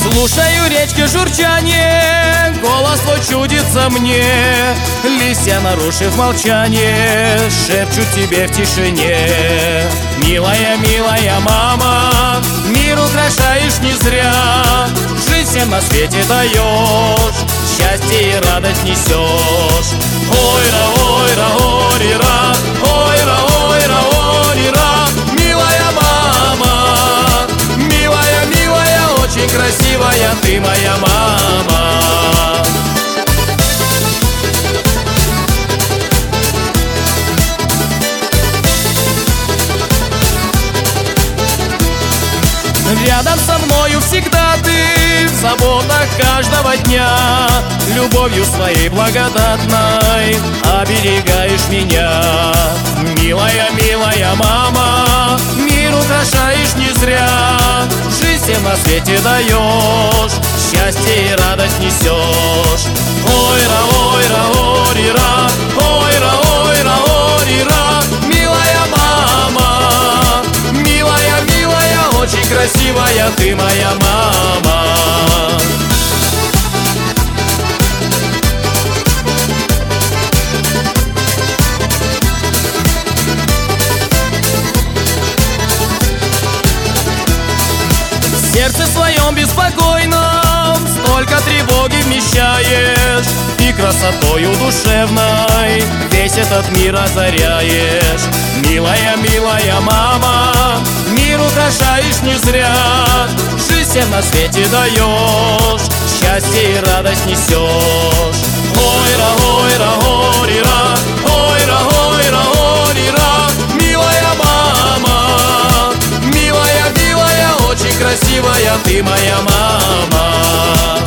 Слушаю речки журчание, голос твой чудится мне. Листья, нарушив молчание, шепчут тебе в тишине. Милая, милая мама, мир украшаешь не зря. Жизнь всем на свете даешь, счастье и радость несешь. Ой-ра, ой-ра, ой-ра, ой-ра, ой-ра, ой-ра. Милая мама, милая, милая, очень красивая ты моя мама. Рядом со мною всегда ты, в заботах каждого дня. Любовью своей благодатной оберегаешь меня. Милая, милая мама, мир украшаешь не зря. Жизнь всем на свете даешь, счастье и радость несешь. Ой-ра, ой-ра, ой-ра, ой-ра, ой-ра, ой-ра. Милая мама, милая, милая, очень красивая ты моя мама. В сердце своем беспокойном столько тревоги вмещаешь, и красотою душевной весь этот мир озаряешь. Милая, милая мама, мир украшаешь не зря. Жизнь всем на свете даешь, счастье и радость несешь. Ой-ра, ой-ра, ой-ра, ой-ра, ой-ра, ой-ра. Милая мама, милая, милая, очень красивая ты моя мама.